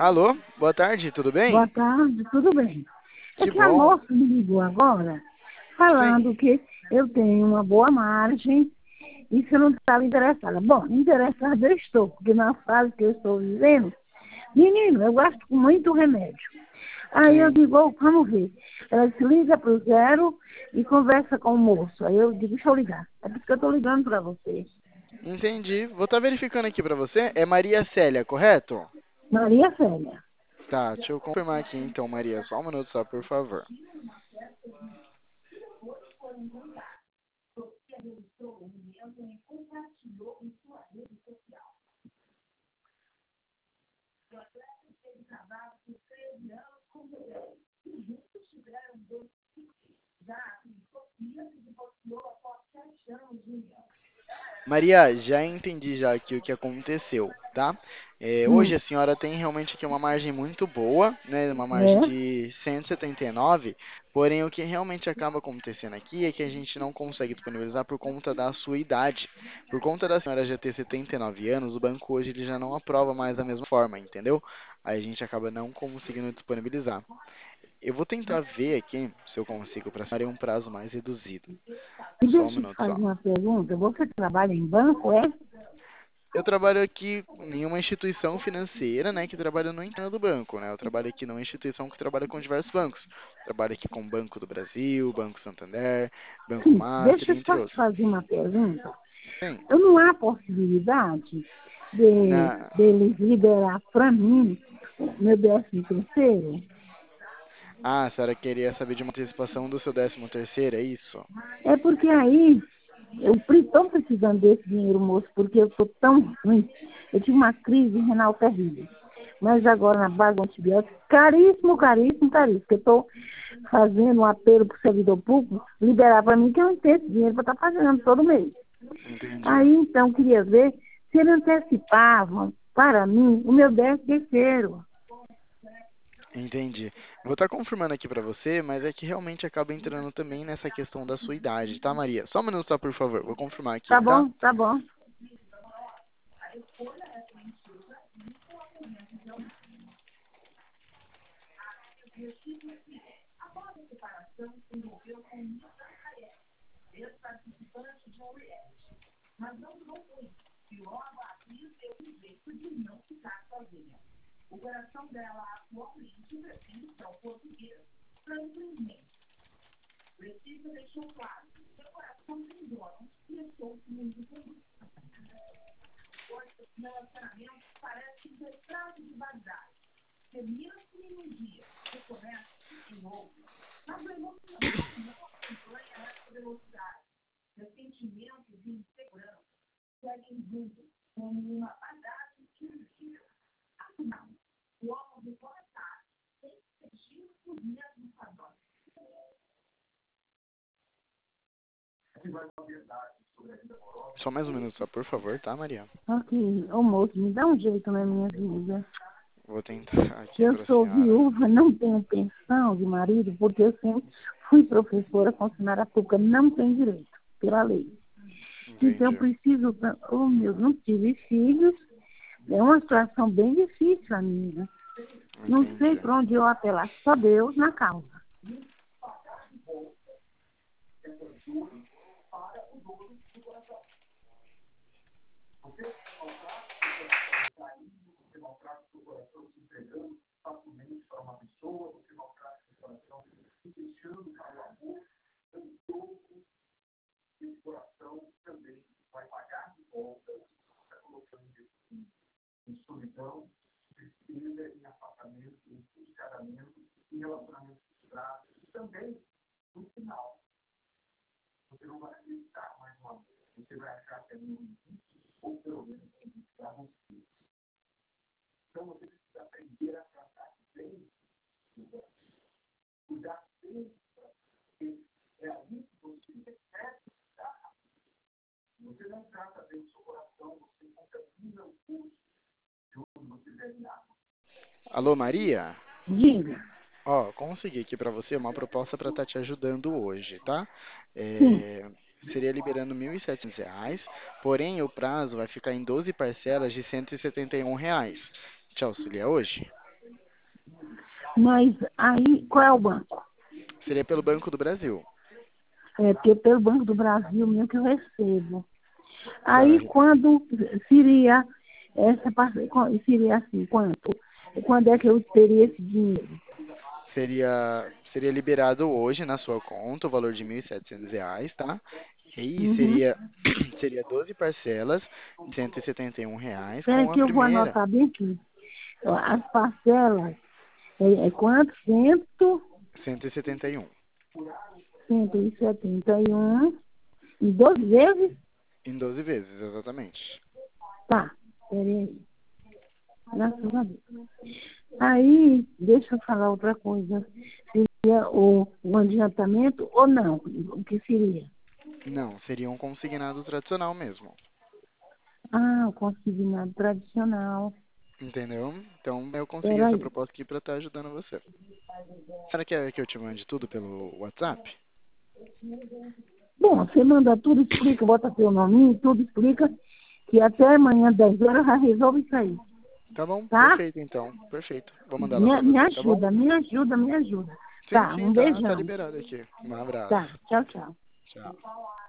Alô, boa tarde, tudo Boa bem? tarde, tudo bem? É Que que a bom. moça me ligou agora Sim, falando que eu tenho uma boa margem e se eu não estava interessada. Bom, interessada eu estou, porque na fase que eu estou vivendo, menino, eu gasto com muito remédio. Aí eu sim, digo, "Ô, vamos ver." Ela disse, liga para o zero e conversa com o moço. Aí eu digo, deixa eu ligar. É por isso que eu estou ligando para você. entendi. Vou estar verificando aqui pra você. É Maria Célia, correto? Maria Célia. Tá, deixa eu confirmar aqui então, Maria. Só um minuto só, por favor. Maria, já entendi já aqui o que aconteceu, tá? Hoje Hum, a senhora tem realmente aqui uma margem muito boa, né? Uma margem é? de 179, porém o que realmente acaba acontecendo aqui é que a gente não consegue disponibilizar por conta da sua idade. Por conta da senhora já ter 79 anos, o banco hoje ele já não aprova mais da mesma forma, entendeu? Aí a gente acaba não conseguindo disponibilizar. Eu vou tentar ver aqui se eu consigo para a senhora em um prazo mais reduzido. E Só um deixa eu te minuto só. fazer uma pergunta. Você trabalha em banco, é? Eu trabalho aqui em uma instituição financeira, né, que trabalha no interno do banco, né? Eu trabalho aqui numa instituição que trabalha com diversos bancos. Trabalho aqui com o Banco do Brasil, Banco Santander, Banco Sim, Master, deixa eu entre só te outros. fazer uma pergunta. Sim. Eu não há possibilidade Na... deles liberar para mim meu 13º? Ah, a senhora queria saber de uma antecipação do seu 13º, é isso? É porque aí eu estou precisando desse dinheiro, moço, porque eu estou tão ruim. Eu tive uma crise renal terrível. Mas agora na base do antibiótico, caríssimo, caríssimo, caríssimo. Que eu estou fazendo um apelo para o servidor público liberar para mim, que eu não tenho esse dinheiro para estar pagando todo mês. Entendi. Aí, então, queria ver se ele antecipava para mim o meu 13º. Entendi. Vou estar confirmando aqui pra você, mas é que realmente acaba entrando também nessa questão da sua idade, tá, Maria? Só um minuto só, por favor. Vou confirmar aqui, Tá tá? bom, tá bom. Só mais um minuto só, por favor, tá, Maria? Ok, ô moço, me dá um jeito na minha vida. Vou tentar aqui Eu pra sou senhora. viúva, não tenho pensão de marido, porque eu sempre fui professora, funcionária pública, não tem direito, pela lei. Então eu Entendi. preciso, oh meu, não tive filhos, é uma situação bem difícil a minha. Não sei Entendi. para onde eu apelar, só Deus na causa. Alô, Maria? Diga, Ó, consegui aqui pra você uma proposta pra estar te ajudando hoje, tá? sim, É, seria liberando R$ 1.700, porém o prazo vai ficar em 12 parcelas de R$ 171. Te auxilia hoje? Mas aí, qual é o banco? Seria pelo Banco do Brasil. É, porque pelo Banco do Brasil mesmo que eu recebo. Aí, Certo. quando seria essa parcela, seria assim, quanto? Quando é que eu teria esse dinheiro? Seria liberado hoje na sua conta o valor de R$ 1.700, tá? E aí Uhum. seria 12 parcelas de R$ 171 Espera com a que eu vou primeira anotar bem aqui. Ó, as parcelas é quanto? 171 171 e 12 vezes? em 12 vezes, exatamente. Tá, peraí. Graças a Deus. Aí, deixa eu falar outra coisa. Seria o adiantamento ou não? O que seria? Não, seria um consignado tradicional mesmo. Ah, o consignado tradicional. Entendeu? Então eu consegui essa Peraí. proposta aqui para estar ajudando você. Será que eu te mande tudo pelo WhatsApp? Bom, você manda tudo, explica, bota seu nominho, tudo explica, que até amanhã, 10 horas, já resolve isso aí. Tá bom, Tá? perfeito então. Perfeito. Vou mandar lá Me, para me você, tá bom? ajuda, me ajuda, me ajuda. Sim, Tá, sim, um tá beijão. liberado aqui. Um abraço. Tá, tchau, tchau. Tchau.